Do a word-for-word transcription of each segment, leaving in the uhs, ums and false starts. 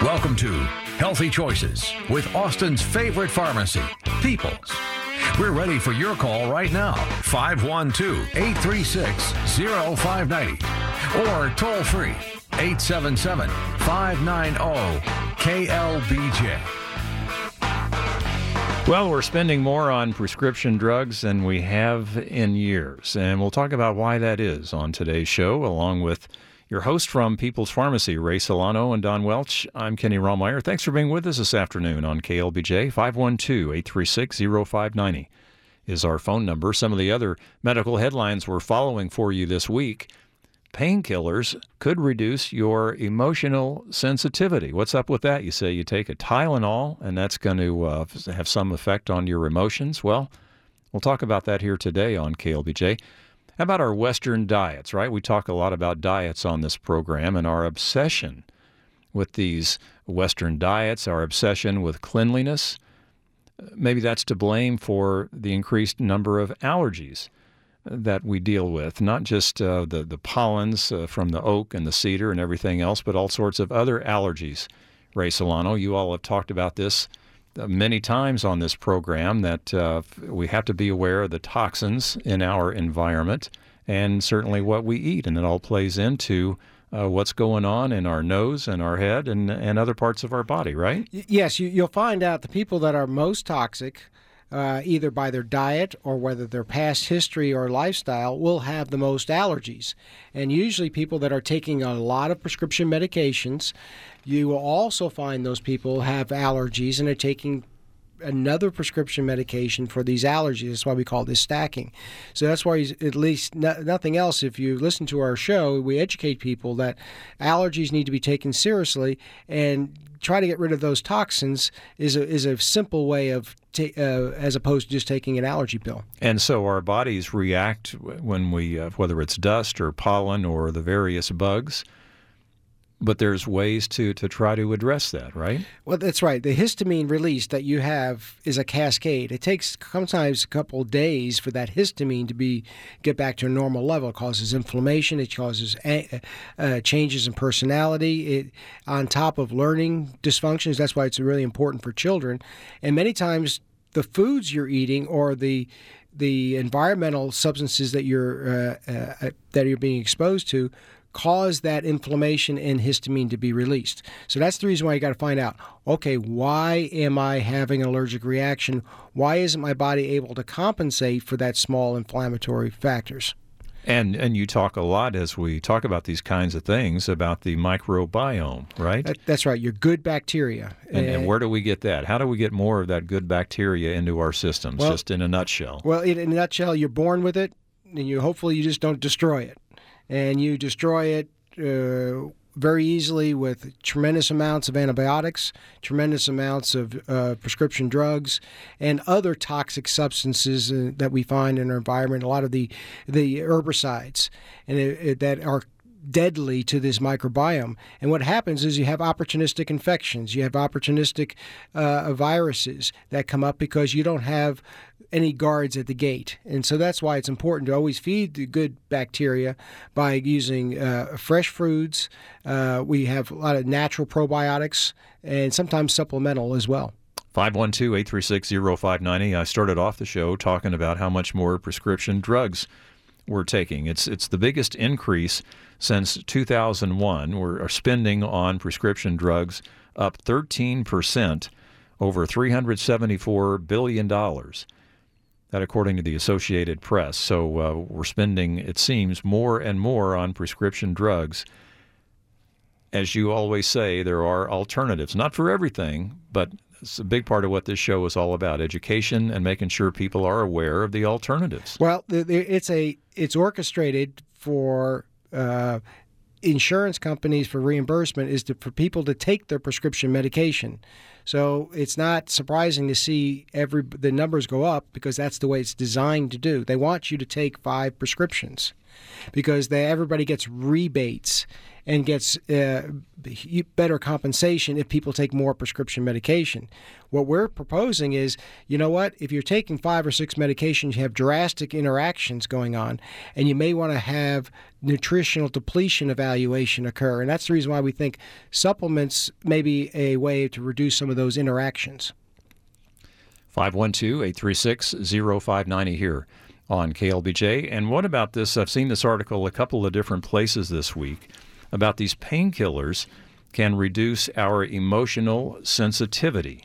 Welcome to Healthy Choices with Austin's favorite pharmacy, Peoples. We're ready for your call right now, five one two, eight three six, zero five nine zero or toll free, eight seven seven, five nine zero, K L B J. Well, we're spending more on prescription drugs than we have in years, and we'll talk about why that is on today's show, along with your host from People's Pharmacy, Ray Solano and Don Welch. I'm Kenny Rollmeyer. Thanks for being with us this afternoon on K L B J. five one two, eight three six, zero five nine zero is our phone number. Some of the other medical headlines we're following for you this week. Painkillers could reduce your emotional sensitivity. What's up with that? You say you take a Tylenol, and that's going to uh, have some effect on your emotions. Well, we'll talk about that here today on K L B J. How about our Western diets, right? We talk a lot about diets on this program and our obsession with these Western diets, our obsession with cleanliness. Maybe that's to blame for the increased number of allergies that we deal with, not just uh, the, the pollens uh, from the oak and the cedar and everything else, but all sorts of other allergies. Ray Solano, you all have talked about this many times on this program, that uh, we have to be aware of the toxins in our environment and certainly what we eat, and it all plays into uh, what's going on in our nose and our head and, and other parts of our body, right? Yes, you, you'll find out the people that are most toxic, uh, either by their diet or whether their past history or lifestyle, will have the most allergies. And usually people that are taking a lot of prescription medications, you will also find those people have allergies and are taking another prescription medication for these allergies. That's why we call this stacking. So that's why, at least no, nothing else, if you listen to our show, we educate people that allergies need to be taken seriously, and try to get rid of those toxins is a, is a simple way of ta- uh, as opposed to just taking an allergy pill. And so our bodies react when we, uh, whether it's dust or pollen or the various bugs, but there's ways to, to try to address that, right? Well, that's right. The histamine release that you have is a cascade. It takes sometimes a couple of days for that histamine to be get back to a normal level. It causes inflammation. It causes uh, changes in personality. It, on top of learning dysfunctions, that's why it's really important for children. And many times the foods you're eating or the the environmental substances that you're uh, uh, that you're being exposed to cause that inflammation and histamine to be released. So that's the reason why you got to find out, okay, why am I having an allergic reaction? Why isn't my body able to compensate for that small inflammatory factors? And and you talk a lot as we talk about these kinds of things about the microbiome, right? That, that's right, your good bacteria. And, and where do we get that? How do we get more of that good bacteria into our systems, well, just in a nutshell? Well, in, in a nutshell, you're born with it, and you hopefully you just don't destroy it. And you destroy it uh, very easily with tremendous amounts of antibiotics, tremendous amounts of uh, prescription drugs, and other toxic substances uh, that we find in our environment, a lot of the, the herbicides and it, it, that are deadly to this microbiome. And what happens is you have opportunistic infections. You have opportunistic uh, viruses that come up because you don't have any guards at the gate. And so that's why it's important to always feed the good bacteria by using uh, fresh foods. Uh, we have a lot of natural probiotics and sometimes supplemental as well. five one two, eight three six, zero five nine zero. I started off the show talking about how much more prescription drugs we're taking. It's it's the biggest increase since two thousand one. We're spending on prescription drugs up thirteen percent, over three hundred seventy-four billion dollars. That according to the Associated Press. So uh, we're spending, it seems, more and more on prescription drugs. As you always say, there are alternatives. Not for everything, but it's a big part of what this show is all about, education and making sure people are aware of the alternatives. Well, it's a it's orchestrated for uh, insurance companies for reimbursement is to, for people to take their prescription medication. So it's not surprising to see every the numbers go up because that's the way it's designed to do. They want you to take five prescriptions because they, everybody gets rebates and gets uh, better compensation if people take more prescription medication. What we're proposing is, you know what, if you're taking five or six medications, you have drastic interactions going on, and you may want to have nutritional depletion evaluation occur. And that's the reason why we think supplements may be a way to reduce some of those interactions. five one two, eight three six, zero five nine zero here on K L B J. And what about this? I've seen this article a couple of different places this week about these painkillers can reduce our emotional sensitivity.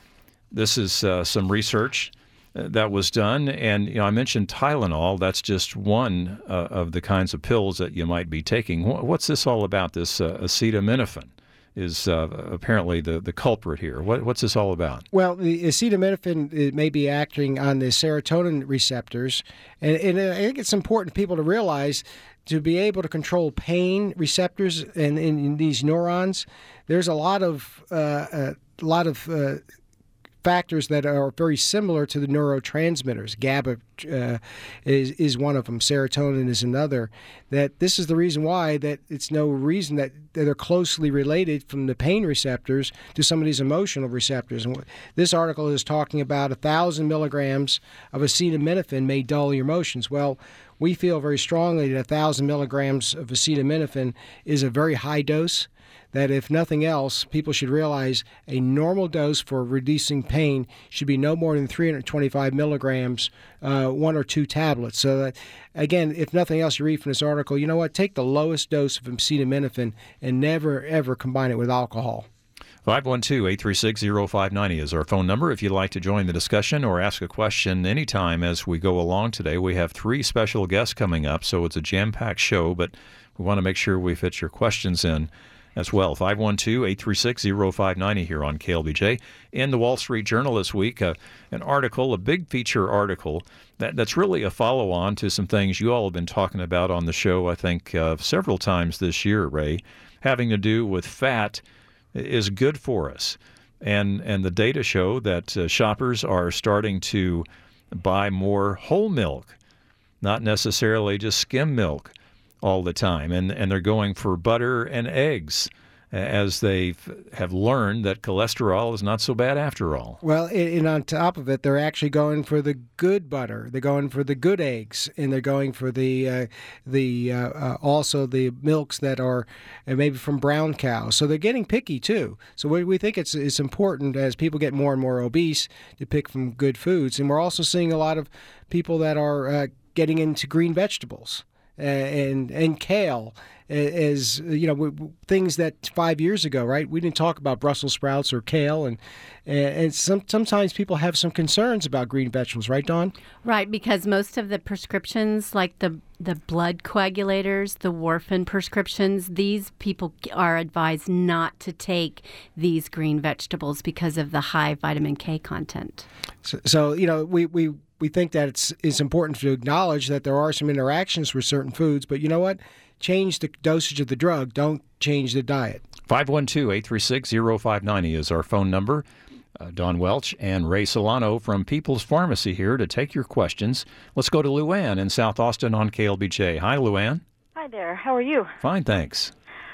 This is uh, some research uh, that was done, and you know I mentioned Tylenol. That's just one uh, of the kinds of pills that you might be taking. What's this all about? This uh, acetaminophen is uh, apparently the, the culprit here. What, what's this all about? Well, the acetaminophen it may be acting on the serotonin receptors, and, and I think it's important for people to realize to be able to control pain receptors in, in, in these neurons. There's a lot of uh, a lot of uh, factors that are very similar to the neurotransmitters. GABA uh, is is one of them. Serotonin is another. That this is the reason why that it's no reason that, that they're closely related from the pain receptors to some of these emotional receptors. And this article is talking about a thousand milligrams of acetaminophen may dull your emotions. Well, we feel very strongly that a thousand milligrams of acetaminophen is a very high dose. That if nothing else, people should realize a normal dose for reducing pain should be no more than three hundred twenty-five milligrams, uh, one or two tablets. So that, again, if nothing else, you read from this article, you know what, take the lowest dose of acetaminophen and never, ever combine it with alcohol. five one two, eight three six, zero five nine zero is our phone number. If you'd like to join the discussion or ask a question anytime as we go along today, we have three special guests coming up, so it's a jam-packed show, but we want to make sure we fit your questions in as well. five one two, eight three six, zero five nine zero here on K L B J. In the Wall Street Journal this week, uh, an article, a big feature article, that, that's really a follow-on to some things you all have been talking about on the show, I think, uh, several times this year, Ray, having to do with fat is good for us. And, and the data show that uh, shoppers are starting to buy more whole milk, not necessarily just skim milk all the time, and and they're going for butter and eggs as they have learned that cholesterol is not so bad after all. Well, and on top of it, they're actually going for the good butter. They're going for the good eggs, and they're going for the uh, the uh, uh, also the milks that are uh, maybe from brown cows. So they're getting picky too. So we we think it's it's important as people get more and more obese to pick from good foods, and we're also seeing a lot of people that are uh, getting into green vegetables. Uh, and and kale is, you know, things that five years ago, right, we didn't talk about Brussels sprouts or kale, and and some, sometimes people have some concerns about green vegetables, right, Dawn? Right, because most of the prescriptions, like the the blood coagulators, the warfarin prescriptions, these people are advised not to take these green vegetables because of the high vitamin K content. So, so you know, we we. We think that it's, it's important to acknowledge that there are some interactions with certain foods, but you know what? Change the dosage of the drug. Don't change the diet. five one two, eight three six, zero five nine zero is our phone number. Uh, Dawn Welch and Ray Solano from People's Pharmacy here to take your questions. Let's go to Luann in South Austin on K L B J. Hi, Luann. Hi there. How are you? Fine, thanks.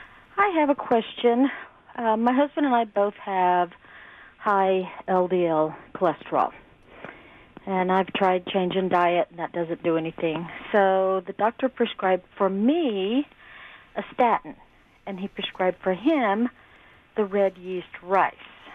I have a question. Uh, my husband and I both have high L D L cholesterol. And I've tried changing diet, and that doesn't do anything. So the doctor prescribed for me a statin, and he prescribed for him the red yeast rice.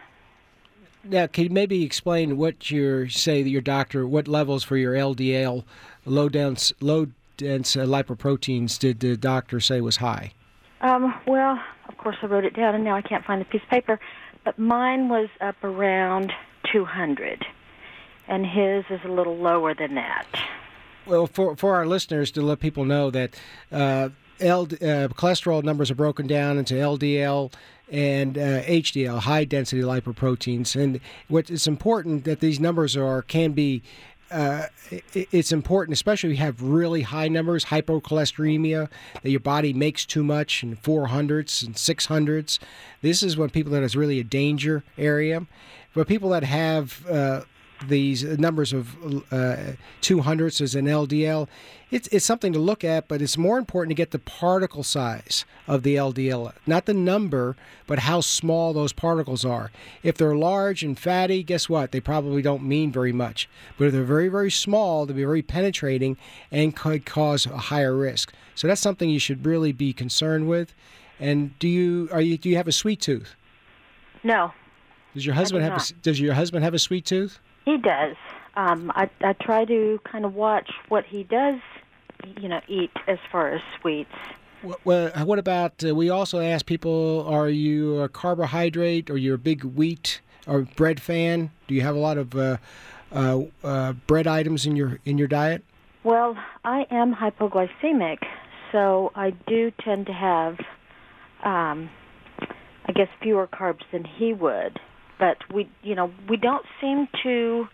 Now, can you maybe explain what you say that your doctor, what levels for your L D L, low dense, low dense uh, lipoproteins, did the doctor say was high? Um, well, of course, I wrote it down, and now I can't find the piece of paper. But mine was up around two hundred. And his is a little lower than that. Well, for for our listeners, to let people know that uh, L, uh, cholesterol numbers are broken down into L D L and uh, H D L, high-density lipoproteins. And what is important that these numbers are can be. Uh, it, it's important, especially if you have really high numbers, hypocholesteremia, that your body makes too much in four hundreds and six hundreds. This is when people that is really a danger area. For people that have uh, these numbers of uh, two hundredths as an L D L. It's, it's something to look at, but it's more important to get the particle size of the L D L, not the number, but how small those particles are. If they're large and fatty, guess what? They probably don't mean very much. But if they're very, very small, they'll be very penetrating and could cause a higher risk. So that's something you should really be concerned with. And do you are you do you have a sweet tooth? No. Does your husband do have not. a, Does your husband have a sweet tooth? He does. Um, I, I try to kind of watch what he does, you know, eat as far as sweets. Well, what about, uh, we also ask people, are you a carbohydrate or you're a big wheat or bread fan? Do you have a lot of uh, uh, uh, bread items in your in your diet? Well, I am hypoglycemic, so I do tend to have, um, I guess, fewer carbs than he would. But we, you know, we don't seem to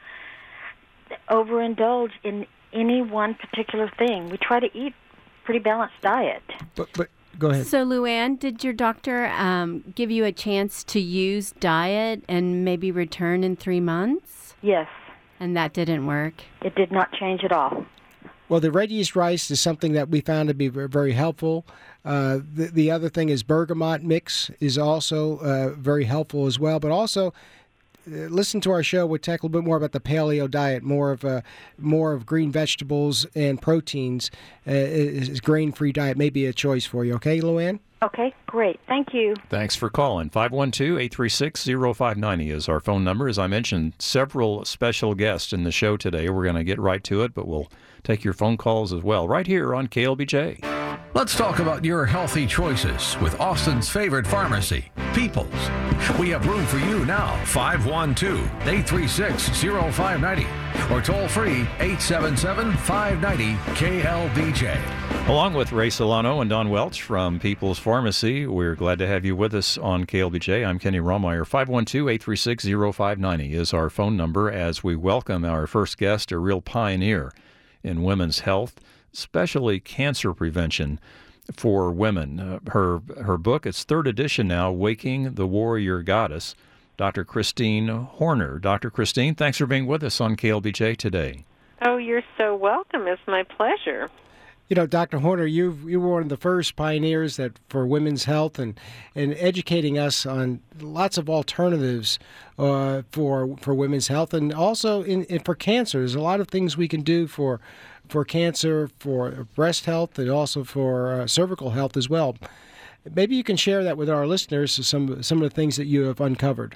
overindulge in any one particular thing. We try to eat pretty balanced diet. But but go ahead. So, Luann, did your doctor um, give you a chance to use diet and maybe return in three months? Yes. And that didn't work? It did not change at all. Well, the red yeast rice is something that we found to be very helpful. Uh, the, the other thing is bergamot mix is also uh, very helpful as well. But also, uh, listen to our show. We'll talk a little bit more about the paleo diet, more of uh, more of green vegetables and proteins. Uh, is, is grain-free diet may be a choice for you. Okay, Luann? Okay, great. Thank you. Thanks for calling. five one two, eight three six, zero five nine zero is our phone number. As I mentioned, several special guests in the show today. We're going to get right to it, but we'll take your phone calls as well right here on K L B J. Let's talk about your healthy choices with Austin's favorite pharmacy, People's. We have room for you now, five one two, eight three six, zero five nine zero, or toll free, eight seven seven, five nine zero, K L B J. Along with Ray Solano and Don Welch from People's Pharmacy, we're glad to have you with us on K L B J. I'm Kenny Romeyer. five one two, eight three six, zero five nine zero is our phone number as we welcome our first guest, a real pioneer in women's health, especially cancer prevention for women. Uh, her her book, it's third edition now, Waking the Warrior Goddess, Doctor Christine Horner. Doctor Christine, thanks for being with us on K L B J today. Oh, you're so welcome. It's my pleasure. You know, Doctor Horner, you you were one of the first pioneers that for women's health and, and educating us on lots of alternatives uh, for for women's health, and also in, in for cancer. There's a lot of things we can do for for cancer, for breast health, and also for uh, cervical health as well. Maybe you can share that with our listeners, some some of the things that you have uncovered.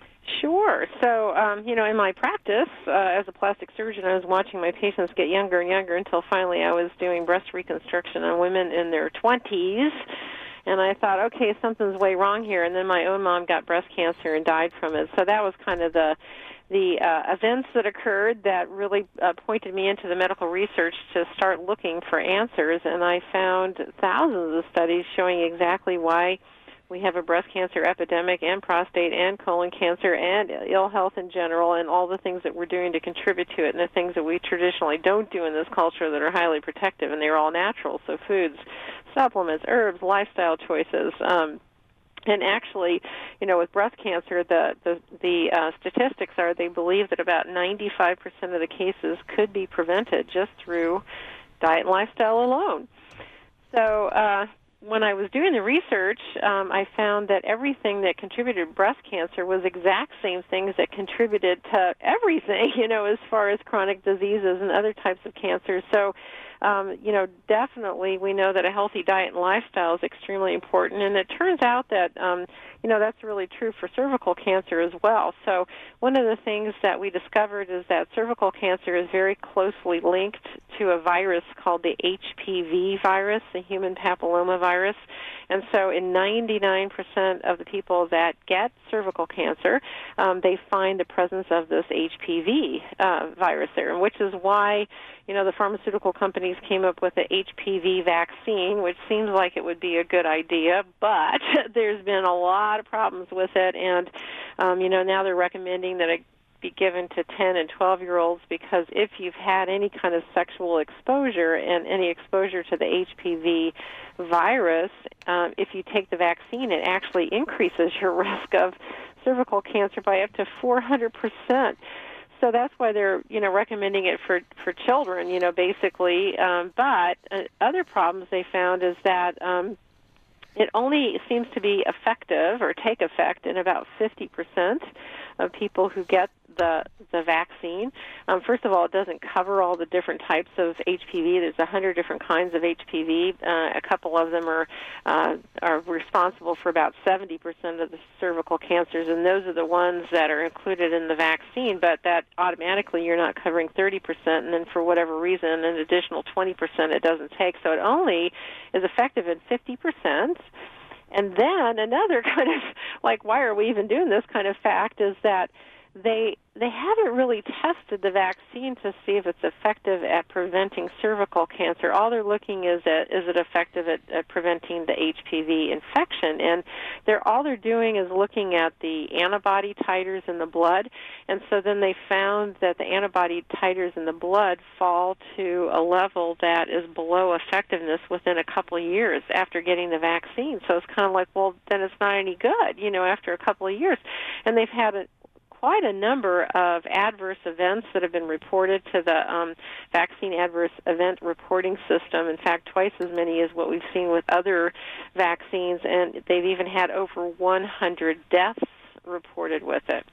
Sure. So, um, you know, in my practice uh, as a plastic surgeon, I was watching my patients get younger and younger until finally I was doing breast reconstruction on women in their twenties. And I thought, okay, something's way wrong here. And then my own mom got breast cancer and died from it. So that was kind of the the uh, events that occurred that really uh, pointed me into the medical research to start looking for answers. And I found thousands of studies showing exactly why we have a breast cancer epidemic and prostate and colon cancer and ill health in general, and all the things that we're doing to contribute to it, and the things that we traditionally don't do in this culture that are highly protective, and they're all natural. So foods, supplements, herbs, lifestyle choices. Um, and actually, you know, with breast cancer, the the, the uh, statistics are they believe that about ninety-five percent of the cases could be prevented just through diet and lifestyle alone. So uh, when I was doing the research, um, I found that everything that contributed to breast cancer was exact same things that contributed to everything, you know, as far as chronic diseases and other types of cancers. So, um, you know, definitely we know that a healthy diet and lifestyle is extremely important. And it turns out that, um, you know, that's really true for cervical cancer as well. So one of the things that we discovered is that cervical cancer is very closely linked to a virus called the H P V virus, the human papilloma virus. And so in ninety-nine percent of the people that get cervical cancer, um, they find the presence of this H P V uh, virus there, and which is why, you know, the pharmaceutical companies came up with the H P V vaccine, which seems like it would be a good idea, but there's been a lot of problems with it, and, um, you know, now they're recommending that it be given to ten and twelve-year-olds because if you've had any kind of sexual exposure and any exposure to the H P V virus, um, if you take the vaccine, it actually increases your risk of cervical cancer by up to four hundred percent. so that's why they're, you know, recommending it for, for children, you know, basically. Um, but uh, other problems they found is that um, it only seems to be effective or take effect in about fifty percent of people who get the the vaccine. Um, first of all, it doesn't cover all the different types of H P V. There's a hundred different kinds of H P V. Uh, a couple of them are uh, are responsible for about seventy percent of the cervical cancers, and those are the ones that are included in the vaccine. But that automatically you're not covering thirty percent, and then for whatever reason, an additional twenty percent it doesn't take. So it only is effective in fifty percent. And then another kind of, like, why are we even doing this kind of fact is that they they haven't really tested the vaccine to see if it's effective at preventing cervical cancer. All they're looking is at is it effective at, at preventing the H P V infection, and they're all they're doing is looking at the antibody titers in the blood, and so then they found that the antibody titers in the blood fall to a level that is below effectiveness within a couple of years after getting the vaccine. So it's kind of like, well, then it's not any good, you know, after a couple of years, and they've had a quite a number of adverse events that have been reported to the um, vaccine adverse event reporting system. In fact, twice as many as what we've seen with other vaccines, and they've even had over one hundred deaths reported with it.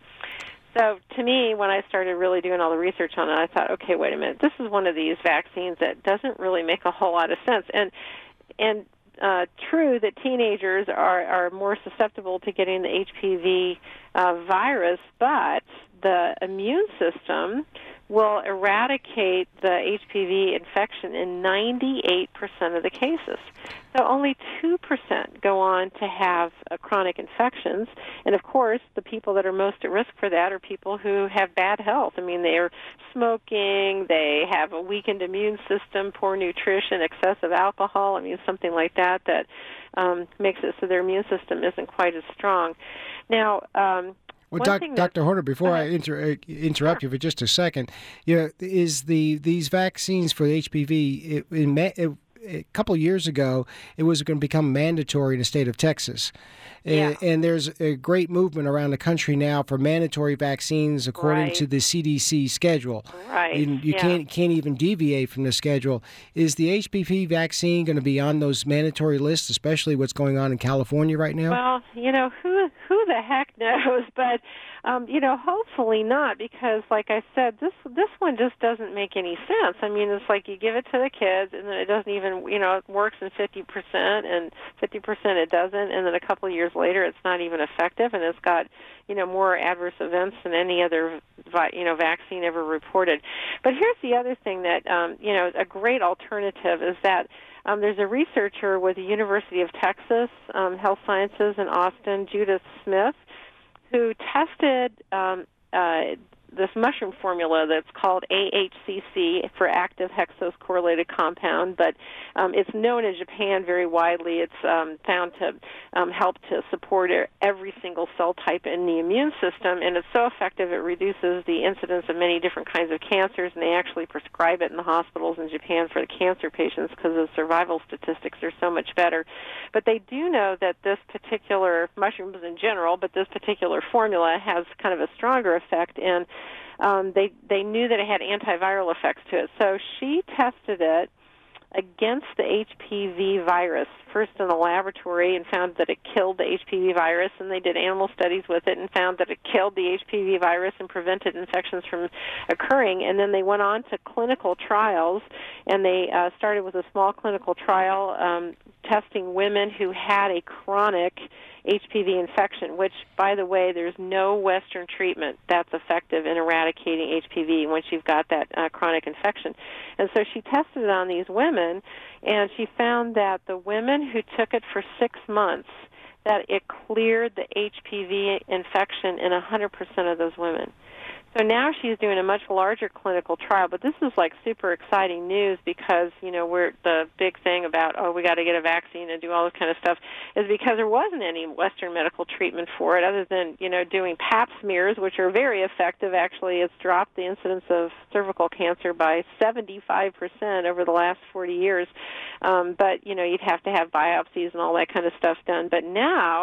So to me, when I started really doing all the research on it, I thought, okay, wait a minute, this is one of these vaccines that doesn't really make a whole lot of sense. And and Uh, true that teenagers are, are more susceptible to getting the H P V uh, virus, but the immune system will eradicate the H P V infection in ninety-eight percent of the cases. So only two percent go on to have uh, chronic infections. And, of course, the people that are most at risk for that are people who have bad health. I mean, they're smoking, they have a weakened immune system, poor nutrition, excessive alcohol. I mean, something like that that um, makes it so their immune system isn't quite as strong. Now, um, Well, doc, Doctor Horner, before I inter, interrupt you for just a second, you know, is the these vaccines for H P V? It, in, it, a couple of years ago, it was going to become mandatory in the state of Texas, yeah. and, and there's a great movement around the country now for mandatory vaccines according right. to the C D C schedule. Right. You, you yeah. can't can't even deviate from the schedule. Is the H P V vaccine going to be on those mandatory lists, especially what's going on in California right now? Well, you know, who who the heck knows? But Um, you know, hopefully not, because, like I said, this this one just doesn't make any sense. I mean, it's like you give it to the kids, and then it doesn't even, you know, it works in fifty percent, and fifty percent it doesn't, and then a couple of years later it's not even effective, and it's got, you know, more adverse events than any other, you know, vaccine ever reported. But here's the other thing that, um, you know, a great alternative is that Um, there's a researcher with the University of Texas um, Health Sciences in Austin, Judith Smith, who tested um, uh, this mushroom formula that's called A H C C for active hexose correlated compound, but um, it's known in Japan very widely. It's um, found to um, help to support every single cell type in the immune system, and it's so effective it reduces the incidence of many different kinds of cancers, and they actually prescribe it in the hospitals in Japan for the cancer patients because the survival statistics are so much better. But they do know that this particular, mushrooms in general, but this particular formula has kind of a stronger effect, and Um, they they knew that it had antiviral effects to it. So she tested it against the H P V virus, first in the laboratory, and found that it killed the H P V virus, and they did animal studies with it and found that it killed the H P V virus and prevented infections from occurring. And then they went on to clinical trials, and they uh, started with a small clinical trial um, testing women who had a chronic H P V infection, which, by the way, there's no Western treatment that's effective in eradicating H P V once you've got that uh, chronic infection. And so she tested it on these women, and she found that the women who took it for six months, that it cleared the H P V infection in one hundred percent of those women. So now she's doing a much larger clinical trial, but this is like super exciting news because, you know, we're the big thing about, oh, we got to get a vaccine and do all this kind of stuff, is because there wasn't any Western medical treatment for it other than, you know, doing pap smears, which are very effective. Actually, it's dropped the incidence of cervical cancer by seventy-five percent over the last forty years. Um, but, you know, you'd have to have biopsies and all that kind of stuff done. But now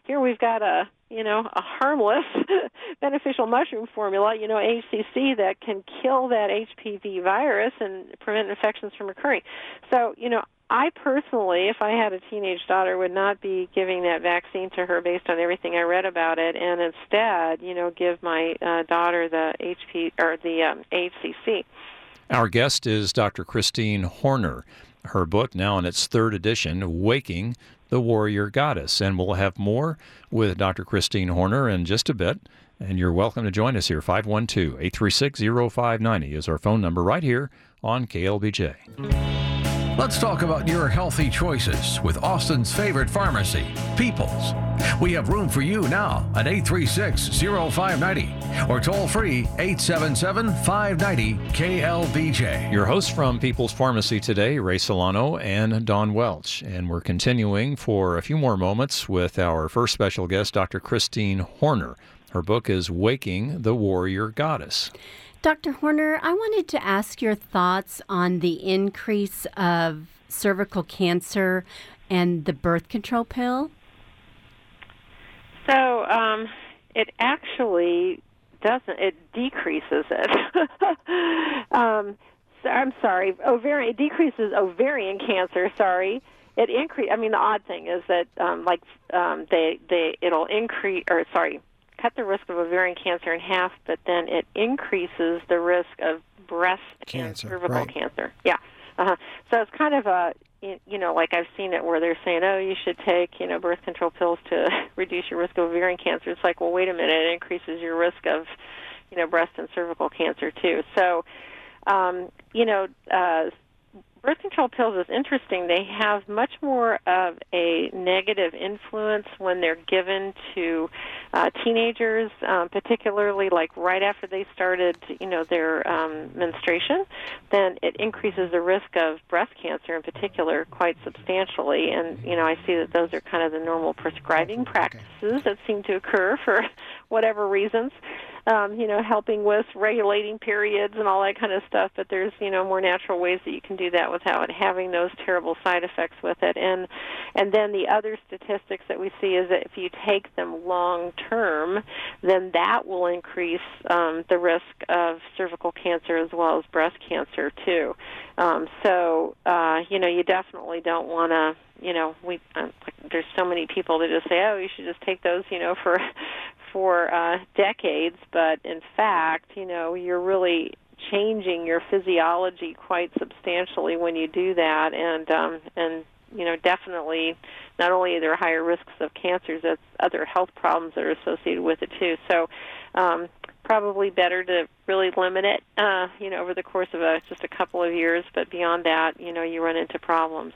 here we've got a, you know, a harmless beneficial mushroom formula, you know, H C C, that can kill that H P V virus and prevent infections from occurring. So, you know, I personally, if I had a teenage daughter, would not be giving that vaccine to her based on everything I read about it, and instead, you know, give my uh, daughter the H P or the um, H C C. Our guest is Doctor Christine Horner. Her book, now in its third edition, Waking the Warrior Goddess. And we'll have more with Doctor Christine Horner in just a bit. And you're welcome to join us here. five one two, eight three six, zero five nine zero is our phone number right here on K L B J. Let's talk about your healthy choices with Austin's favorite pharmacy, People's. We have room for you now at eight three six, zero five nine zero or toll free eight seven seven, five nine zero, K L B J. Your hosts from People's Pharmacy today, Ray Solano and Dawn Welch. And we're continuing for a few more moments with our first special guest, Doctor Christine Horner. Her book is Waking the Warrior Goddess. Doctor Horner, I wanted to ask your thoughts on the increase of cervical cancer and the birth control pill. So um, it actually doesn't, it decreases it. um, so, I'm sorry, ovarian, it decreases ovarian cancer, sorry. It increase. I mean, the odd thing is that, um, like, um, they, they, it'll increase, or sorry, cut the risk of ovarian cancer in half, but then it increases the risk of breast Cancer, and cervical right. cancer. Yeah. Uh-huh. So it's kind of a, you know, like I've seen it where they're saying, oh, you should take, you know, birth control pills to reduce your risk of ovarian cancer. It's like, well, wait a minute, it increases your risk of, you know, breast and cervical cancer too. So, um, you know, uh, birth control pills is interesting. They have much more of a negative influence when they're given to uh, teenagers, um, particularly like right after they started, you know, their um, menstruation. Then it increases the risk of breast cancer in particular quite substantially. And, you know, I see that those are kind of the normal prescribing practices that seem to occur for whatever reasons. Um, you know, helping with regulating periods and all that kind of stuff, but there's, you know, more natural ways that you can do that without having those terrible side effects with it. And and then the other statistics that we see is that if you take them long term, then that will increase um, the risk of cervical cancer as well as breast cancer too. Um, so, uh, you know, you definitely don't want to, you know, we uh, there's so many people that just say, oh, you should just take those, you know, for for uh, decades, but in fact, you know, you're really changing your physiology quite substantially when you do that, and um, and you know, definitely, not only are there higher risks of cancers, there's other health problems that are associated with it too. So, um, probably better to really limit it, uh, you know, over the course of a, just a couple of years. But beyond that, you know, you run into problems.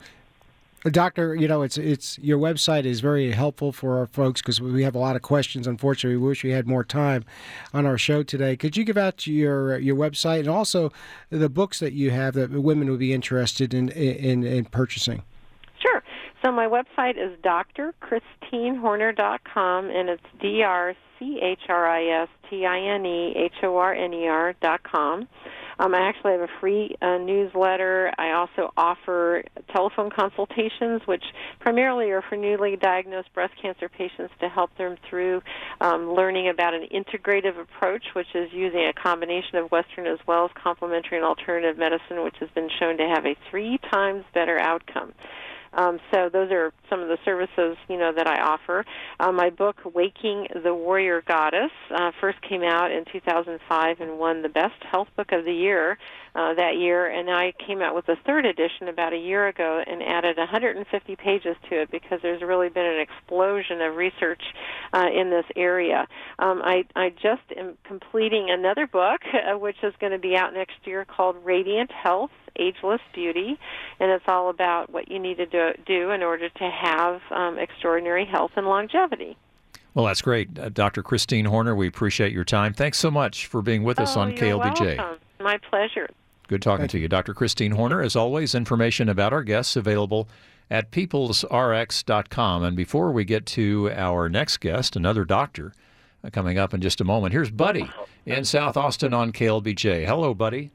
Doctor, you know, it's it's your website is very helpful for our folks because we have a lot of questions. Unfortunately, we wish we had more time on our show today. Could you give out your your website and also the books that you have that women would be interested in in, in purchasing? Sure. So my website is d r christine horner dot com, and it's D R C H R I S T I N E H O R N E R dot com. Um, I actually have a free uh, newsletter. I also offer telephone consultations, which primarily are for newly diagnosed breast cancer patients to help them through um, learning about an integrative approach, which is using a combination of Western as well as complementary and alternative medicine, which has been shown to have a three times better outcome. Um, so those are some of the services, you know, that I offer. Uh, my book, Waking the Warrior Goddess, uh, first came out in two thousand five and won the Best Health Book of the Year uh, that year. And I came out with a third edition about a year ago and added one hundred fifty pages to it because there's really been an explosion of research uh, in this area. Um, I, I just am completing another book, uh, which is going to be out next year, called Radiant Health, Ageless Beauty, and it's all about what you need to do, do in order to have um, extraordinary health and longevity. Well, that's great. Uh, Doctor Christine Horner, we appreciate your time. Thanks so much for being with us oh, on you're K L B J. Welcome. My pleasure. Good talking Thank to you. Doctor Christine Horner. As always, information about our guests available at peoples r x dot com. And before we get to our next guest, another doctor, uh, coming up in just a moment, here's Buddy in South Austin on K L B J. Hello, Buddy.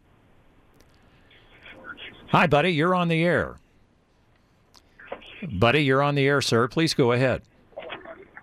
Hi, Buddy. You're on the air. Buddy, you're on the air, sir. Please go ahead.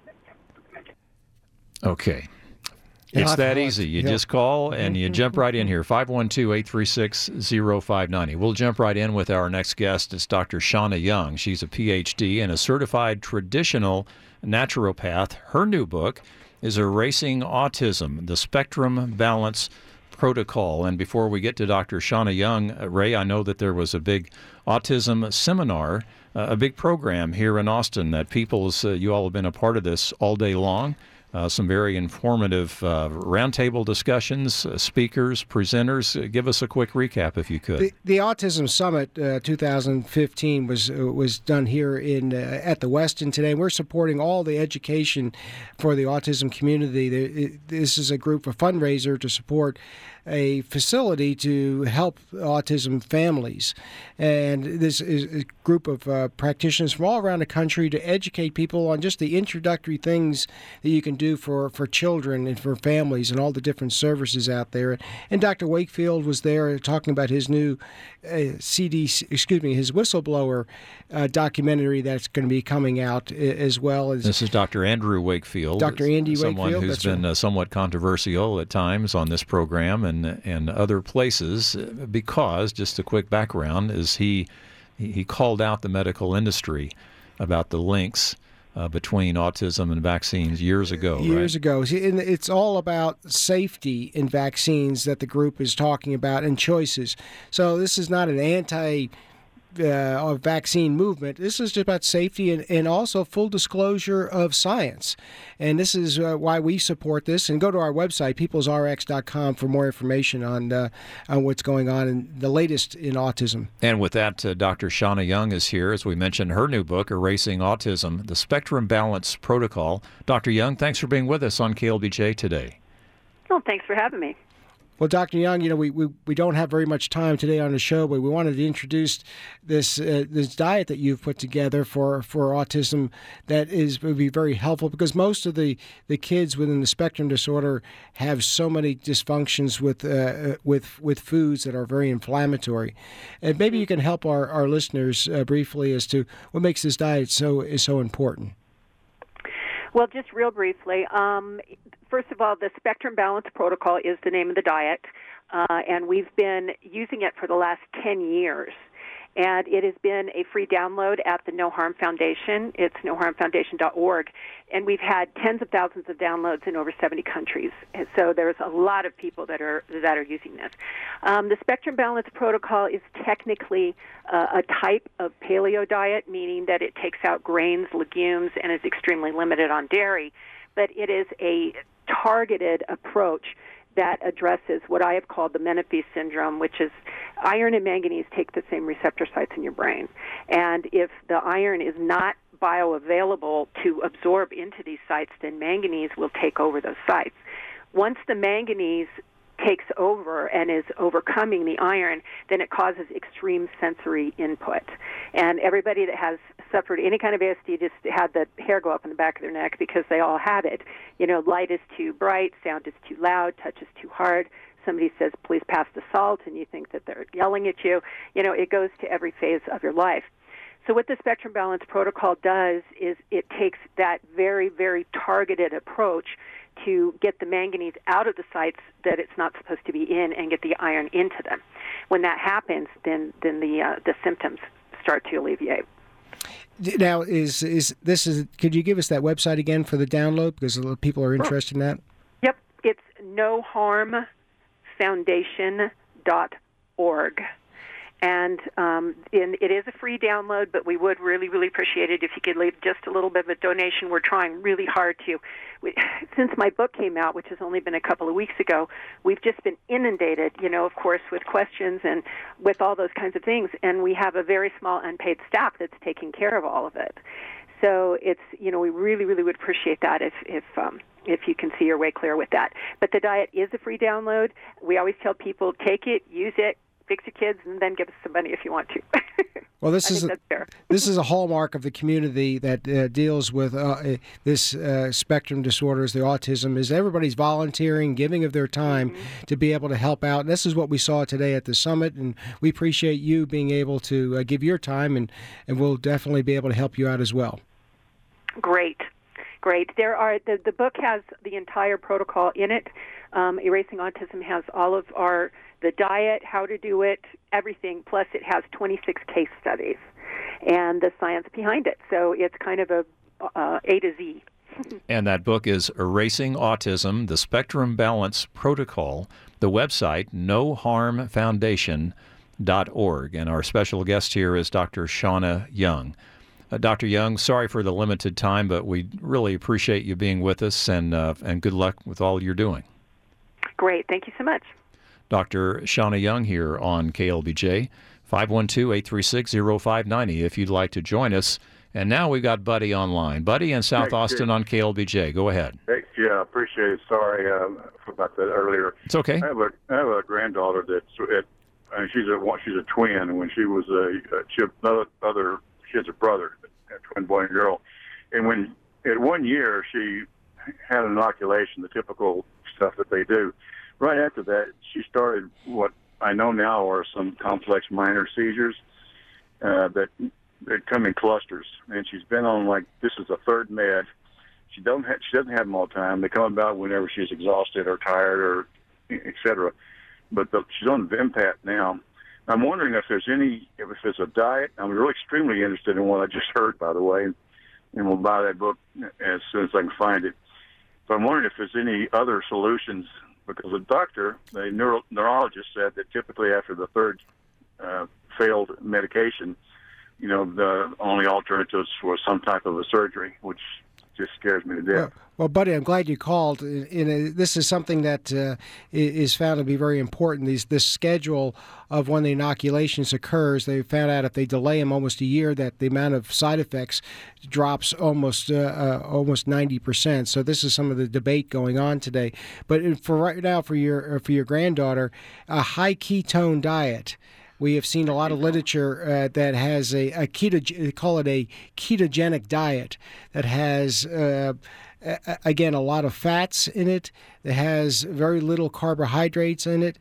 Okay. You'll It's have to that call us. easy. You Yeah. just call and you jump right in here, five one two, eight three six, zero five nine zero. We'll jump right in with our next guest. It's Doctor Shauna Young. She's a P H D and a certified traditional naturopath. Her new book is Erasing Autism, the Spectrum Balance Protocol. And before we get to Doctor Shauna Young, uh, Ray, I know that there was a big autism seminar, uh, a big program here in Austin that People's, uh, you all have been a part of this all day long. Uh, some very informative uh, roundtable discussions, uh, speakers, presenters. Uh, give us a quick recap, if you could. The, the Autism Summit uh, two thousand fifteen was uh, was done here in uh, at the Westin today. We're supporting all the education for the autism community. The, it, this is a group, a fundraiser to support a facility to help autism families. And this is a group of uh, practitioners from all around the country to educate people on just the introductory things that you can do for, for children and for families and all the different services out there. And Doctor Wakefield was there talking about his new uh, C D, excuse me, his whistleblower uh, documentary that's going to be coming out, as well as... This is Doctor Andrew Wakefield. Doctor Andy someone Wakefield. who's been right. uh, somewhat controversial at times on this program and and other places, because, just a quick background, is he he called out the medical industry about the links uh, between autism and vaccines years ago. Years right? ago. See, and it's all about safety in vaccines that the group is talking about, and choices. So this is not an anti Uh, vaccine movement. This is just about safety and, and also full disclosure of science. And this is uh, why we support this. And go to our website, peoples r x dot com, for more information on uh, on what's going on and the latest in autism. And with that, uh, Doctor Shauna Young is here, as we mentioned, her new book, Erasing Autism, the Spectrum Balance Protocol. Doctor Young, thanks for being with us on K L B J today. Well, thanks for having me. Well, Doctor Young, you know, we, we, we don't have very much time today on the show, but we wanted to introduce this uh, this diet that you've put together for, for autism that is would be very helpful, because most of the, the kids within the spectrum disorder have so many dysfunctions with uh, with with foods that are very inflammatory. And maybe you can help our, our listeners uh, briefly as to what makes this diet so is so important. Well, just real briefly, um, first of all, the Spectrum Balance Protocol is the name of the diet, uh, and we've been using it for the last ten years. And it has been a free download at the No Harm Foundation. It's no harm foundation dot org. And we've had tens of thousands of downloads in over seventy countries. And so there's a lot of people that are that are using this. Um, the Spectrum Balance Protocol is technically uh, a type of paleo diet, meaning that it takes out grains, legumes, and is extremely limited on dairy. But it is a targeted approach that addresses what I have called the Menefee syndrome, which is iron and manganese take the same receptor sites in your brain. And if the iron is not bioavailable to absorb into these sites, then manganese will take over those sites. Once the manganese takes over and is overcoming the iron, then it causes extreme sensory input. And everybody that has suffered any kind of A S D just had the hair go up in the back of their neck, because they all had it. You know, light is too bright, sound is too loud, touch is too hard. Somebody says, please pass the salt, and you think that they're yelling at you. You know, it goes to every phase of your life. So what the Spectrum Balance Protocol does is it takes that very, very targeted approach to get the manganese out of the sites that it's not supposed to be in and get the iron into them. When that happens, then then the uh, the symptoms start to alleviate. Now, is is this is? Could you give us that website again for the download, because a lot of people are interested in that? Yep, it's no harm foundation dot org. And um, in, it is a free download, but we would really, really appreciate it if you could leave just a little bit of a donation. We're trying really hard to. We, since my book came out, which has only been a couple of weeks ago, we've just been inundated, you know, of course, with questions and with all those kinds of things. And we have a very small unpaid staff that's taking care of all of it. So it's, you know, we really, really would appreciate that if, if, um, if you can see your way clear with that. But the diet is a free download. We always tell people, take it, use it, fix your kids, and then give us some money if you want to. Well, this I is think a, that's fair. this is a hallmark of the community that uh, deals with uh, this uh, spectrum disorders, the autism, is everybody's volunteering, giving of their time mm-hmm. to be able to help out. And this is what we saw today at the summit, and we appreciate you being able to uh, give your time, and, and we'll definitely be able to help you out as well. Great. great. There are the, the book has the entire protocol in it. Um, Erasing Autism has all of our the diet, how to do it, everything. Plus, it has twenty-six case studies and the science behind it. So it's kind of a uh, A to Z. And that book is Erasing Autism: The Spectrum Balance Protocol. The website no harm foundation dot org. And our special guest here is Doctor Shauna Young. Uh, Doctor Young, sorry for the limited time, but we really appreciate you being with us, and uh, and good luck with all you're doing. Great. Thank you so much. Doctor Shauna Young here on K L B J, five one two, eight three six, zero five nine zero if you'd like to join us. And now we've got Buddy online. Buddy in South Hey, Austin yeah. on K L B J. Go ahead. Hey, yeah, I appreciate it. Sorry um, about that earlier. It's okay. I have a, I have a granddaughter that's it, and she's a she's a twin. And when she was a, she had another, other she has a brother, a twin boy and girl. And when in one year she had an inoculation, the typical stuff that they do. Right after that, she started what I know now are some complex minor seizures uh, that that come in clusters, and she's been on like this is the third med. She don't have, she doesn't have them all the time. They come about whenever she's exhausted or tired or et cetera. But the, she's on Vimpat now. I'm wondering if there's any if it's a diet. I'm really extremely interested in what I just heard, by the way, and we'll buy that book as soon as I can find it. So I'm wondering if there's any other solutions. Because the doctor, the neuro, neurologist, said that typically after the third uh, failed medication, you know, the only alternatives were some type of a surgery, which just scares me to death. Well, well Buddy, I'm glad you called. In a, this is something that uh, is found to be very important. These this schedule of when the inoculations occurs, they found out if they delay them almost a year, that the amount of side effects drops almost uh, uh, almost ninety percent. So this is some of the debate going on today. But for right now, for your for your granddaughter, a high ketone diet. We have seen a lot of literature uh, that has a, a keto, call it a ketogenic diet that has, uh, a, again, a lot of fats in it, that has very little carbohydrates in it.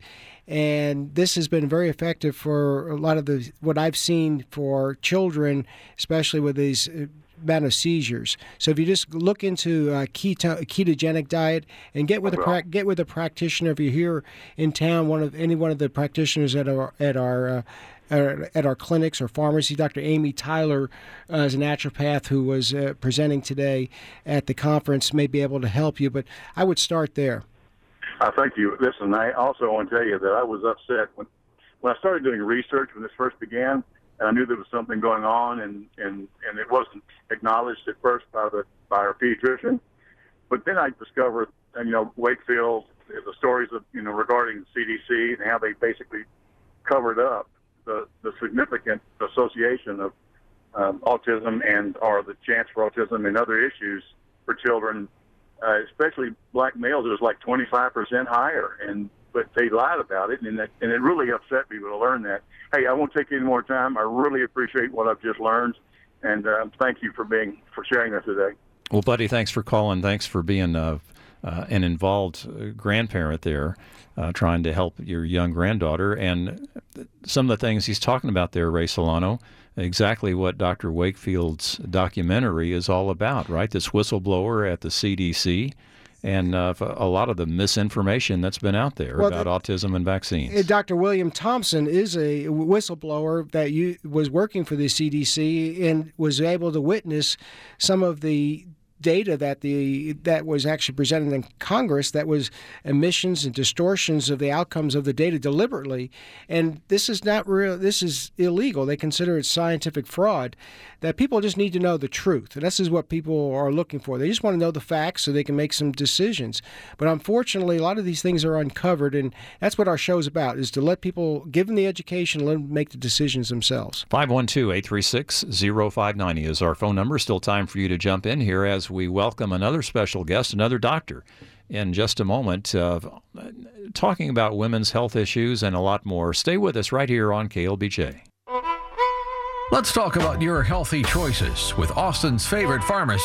And this has been very effective for a lot of the what I've seen for children, especially with these amount of seizures. So if you just look into a keto, ketogenic diet and get with a pra- get with a practitioner. If you're here in town, one of any one of the practitioners at our at our uh, at our clinics or pharmacy, Doctor Amy Tyler uh, is a naturopath who was uh, presenting today at the conference, may be able to help you. But I would start there. Uh, thank you. Listen, I also want to tell you that I was upset when when I started doing research when this first began. And I knew there was something going on, and, and, and it wasn't acknowledged at first by the by our pediatrician. But then I discovered, and you know, Wakefield, the stories of you know regarding the C D C and how they basically covered up the the significant association of um, autism and or the chance for autism and other issues for children, uh, especially black males. It was like twenty-five percent higher, and but they lied about it, and that, and it really upset me to learn that. Hey, I won't take any more time. I really appreciate what I've just learned, and uh, thank you for being for sharing that today. Well, Buddy, thanks for calling. Thanks for being uh, uh, an involved grandparent there, uh, trying to help your young granddaughter. And some of the things he's talking about there, Ray Solano, exactly what Doctor Wakefield's documentary is all about, right? This whistleblower at the C D C. And uh, a lot of the misinformation that's been out there well, about the, autism and vaccines. Doctor William Thompson is a whistleblower that you, was working for the C D C and was able to witness some of the data that the that was actually presented in Congress that was omissions and distortions of the outcomes of the data deliberately. And this is not real. This is illegal. They consider it scientific fraud. That people just need to know the truth. And this is what people are looking for. They just want to know the facts so they can make some decisions. But unfortunately, a lot of these things are uncovered, and that's what our show is about, is to let people, give them the education, let them make the decisions themselves. five one two, eight three six, zero five nine zero is our phone number. Still time for you to jump in here as we welcome another special guest, another doctor, in just a moment, uh, talking about women's health issues and a lot more. Stay with us right here on K L B J. Let's talk about your healthy choices with Austin's favorite pharmacy,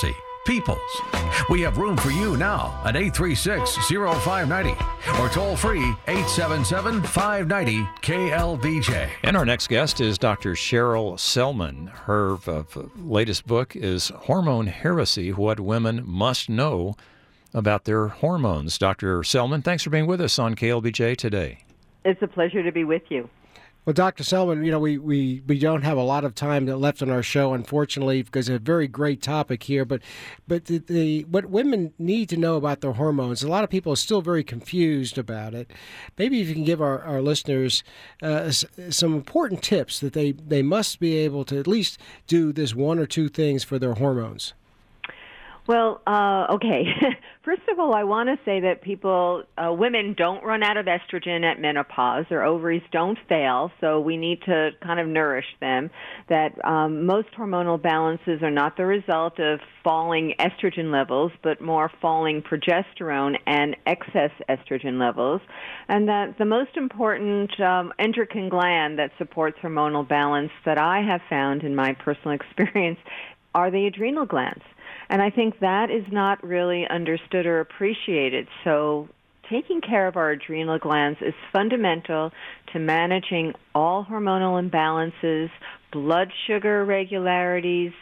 Peoples. We have room for you now at eight three six, oh five nine oh or toll free eight seven seven, five nine zero, K L B J. And our next guest is Doctor Cheryl Selman. Her uh, latest book is Hormone Heresy: What Women Must Know About Their Hormones. Doctor Selman, thanks for being with us on K L B J today. It's a pleasure to be with you. Well, Doctor Selman, you know, we, we, we don't have a lot of time left on our show, unfortunately, because it's a very great topic here. But but the, the what women need to know about their hormones, a lot of people are still very confused about it. Maybe if you can give our, our listeners uh, some important tips that they, they must be able to at least do this one or two things for their hormones. Well, uh, okay. First of all, I want to say that people, uh, women don't run out of estrogen at menopause. Their ovaries don't fail, so we need to kind of nourish them. That um, most hormonal balances are not the result of falling estrogen levels, but more falling progesterone and excess estrogen levels. And that the most important um, endocrine gland that supports hormonal balance that I have found in my personal experience are the adrenal glands. And I think that is not really understood or appreciated. So taking care of our adrenal glands is fundamental to managing all hormonal imbalances, blood sugar irregularities,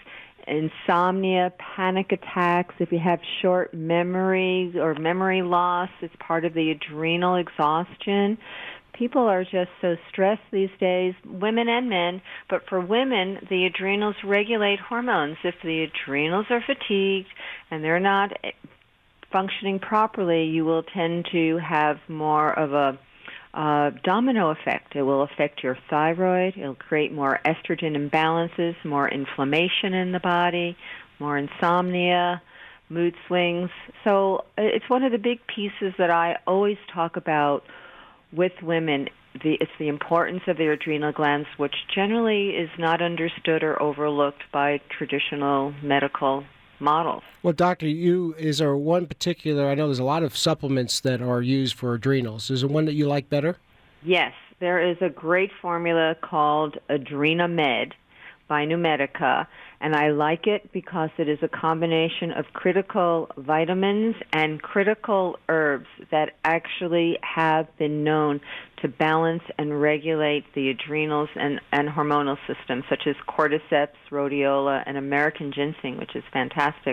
insomnia, panic attacks. If you have short memory or memory loss, it's part of the adrenal exhaustion. People are just so stressed these days, women and men, but for women, the adrenals regulate hormones. If the adrenals are fatigued and they're not functioning properly, you will tend to have more of a uh, domino effect. It will affect your thyroid. It will create more estrogen imbalances, more inflammation in the body, more insomnia, mood swings. So it's one of the big pieces that I always talk about with women. The, it's the importance of their adrenal glands, which generally is not understood or overlooked by traditional medical models. Well, doctor, you is there one particular, I know there's a lot of supplements that are used for adrenals. Is there one that you like better? Yes, there is a great formula called AdrenaMed by Numedica, and I like it because it is a combination of critical vitamins and critical herbs that actually have been known to balance and regulate the adrenals and, and hormonal systems, such as cordyceps, rhodiola, and American ginseng, which is fantastic.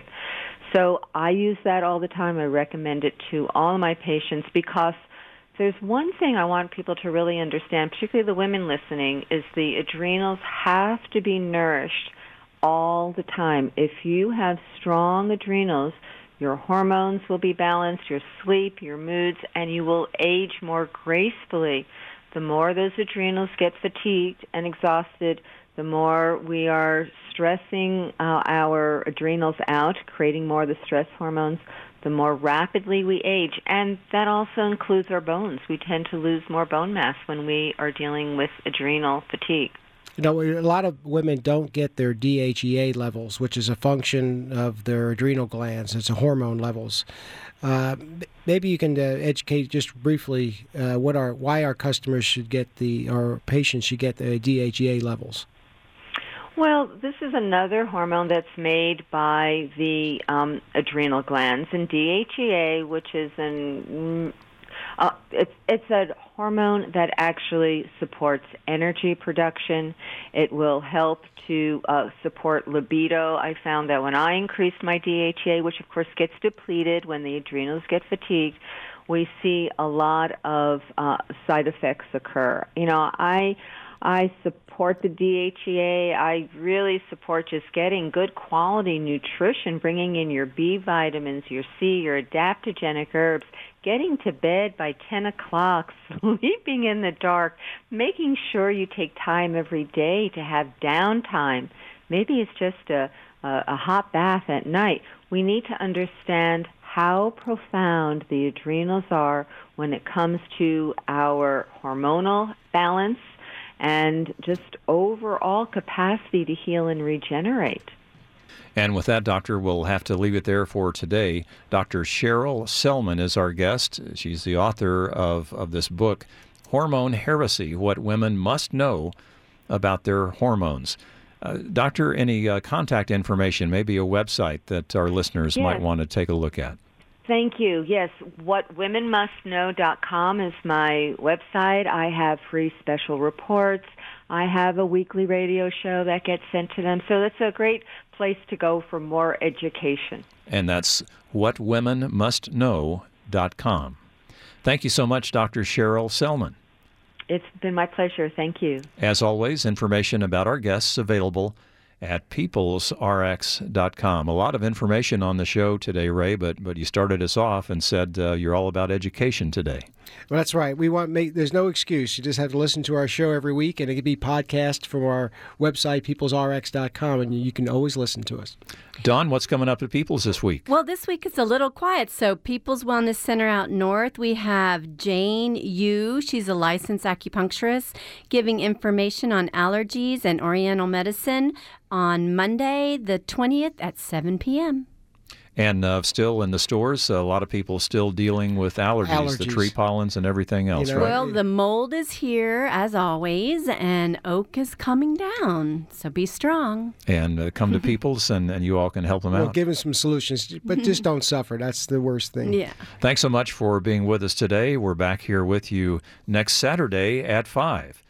So I use that all the time. I recommend it to all of my patients because there's one thing I want people to really understand, particularly the women listening, is the adrenals have to be nourished all the time. If you have strong adrenals, your hormones will be balanced, your sleep, your moods, and you will age more gracefully. The more those adrenals get fatigued and exhausted, the more we are stressing uh, our adrenals out, creating more of the stress hormones, the more rapidly we age. And that also includes our bones. We tend to lose more bone mass when we are dealing with adrenal fatigue. You know, a lot of women don't get their D H E A levels, which is a function of their adrenal glands. It's a hormone levels. Uh, maybe you can uh, educate just briefly uh, what our why our customers should get the, our patients should get the D H E A levels. Well, this is another hormone that's made by the um, adrenal glands, and D H E A, which is an uh, it's it's a hormone that actually supports energy production. It will help to uh, support libido. I found that when I increased my D H E A, which of course gets depleted when the adrenals get fatigued, we see a lot of uh, side effects occur. You know, I. I support the D H E A. I really support just getting good quality nutrition, bringing in your B vitamins, your C, your adaptogenic herbs, getting to bed by ten o'clock, sleeping in the dark, making sure you take time every day to have downtime. Maybe it's just a, a, a hot bath at night. We need to understand how profound the adrenals are when it comes to our hormonal balance and just overall capacity to heal and regenerate. And with that, Doctor, we'll have to leave it there for today. Doctor Cheryl Selman is our guest. She's the author of, of this book, Hormone Heresy: What Women Must Know About Their Hormones. Uh, doctor, any uh, contact information, maybe a website that our listeners Yes. might want to take a look at? Thank you. Yes, what women must know dot com is my website. I have free special reports. I have a weekly radio show that gets sent to them. So that's a great place to go for more education. And that's what women must know dot com. Thank you so much, Doctor Cheryl Selman. It's been my pleasure. Thank you. As always, information about our guests available at peoples r x dot com. A lot of information on the show today, Ray, but but you started us off and said uh, you're all about education today. Well, that's right. We want make there's no excuse. You just have to listen to our show every week, and it can be podcast from our website, peoples r x dot com, and you can always listen to us. Dawn, what's coming up at Peoples this week? Well, this week it's a little quiet. So People's Wellness Center out north, we have Jane Yu. She's a licensed acupuncturist giving information on allergies and oriental medicine on Monday the twentieth at seven p.m. And uh, still in the stores, a lot of people still dealing with allergies, Allergies. the tree pollens and everything else, You know, right? Well, the mold is here as always, and oak is coming down. So be strong. And uh, come to Peoples, and, and you all can help them We'll out. give them some solutions, but just don't suffer. That's the worst thing. Yeah. Thanks so much for being with us today. We're back here with you next Saturday at five.